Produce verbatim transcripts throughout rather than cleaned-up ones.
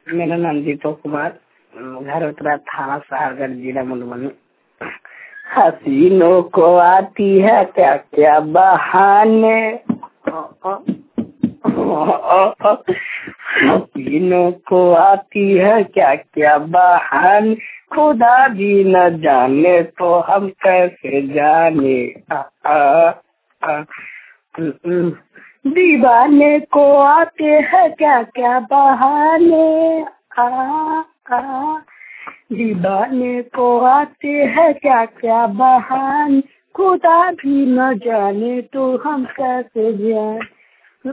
मेरा नाम दीपक कुमार, घर उत्तरा थाना सारगढ़, जिला मधुबनी। हसीनों को आती है क्या क्या बहाने, हसीनों को आती है क्या क्या बहाने, खुदा भी न जाने तो हम कैसे जाने। आ, आ, आ, दीवाने को आते हैं क्या क्या बहाने, आ, आ, दीवाने को आते हैं क्या क्या बहाने, खुदा भी न जाने तो हम कैसे जाने।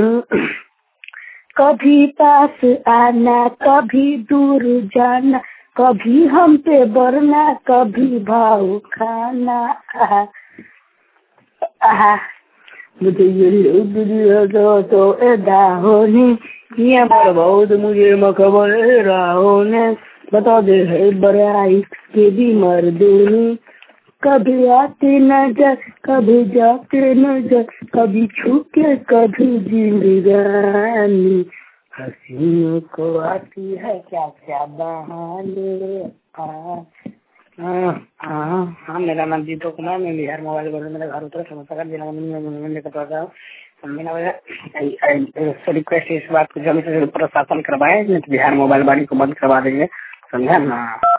कभी पास आना कभी दूर जाना, कभी हम पे बढ़ना कभी भाव खाना। आ, आ, मुझे ये लोग तो एदा होने किया पर बहुत मुझे मखबर राहोने, बता दे है बड़ाई के भी मर्दूनी, कभी आते नजर कभी जाते नजर, कभी छूके कभी जिंदगानी, हसीनों को आती है क्या क्या बहाने। हाँ हाँ हाँ मेरा नाम दीपक कुमार, मैं बिहार मोबाइल बोल रहा हूँ। मेरा घर उत्तर समस्तीपुर जिला में लेकर पड़ रहा हूँ। मेरा रिक्वेस्ट इस बात को जल्द से जल्द प्रशासन करवाए, बिहार मोबाइल वाली को बंद करवा देंगे, समझा ना।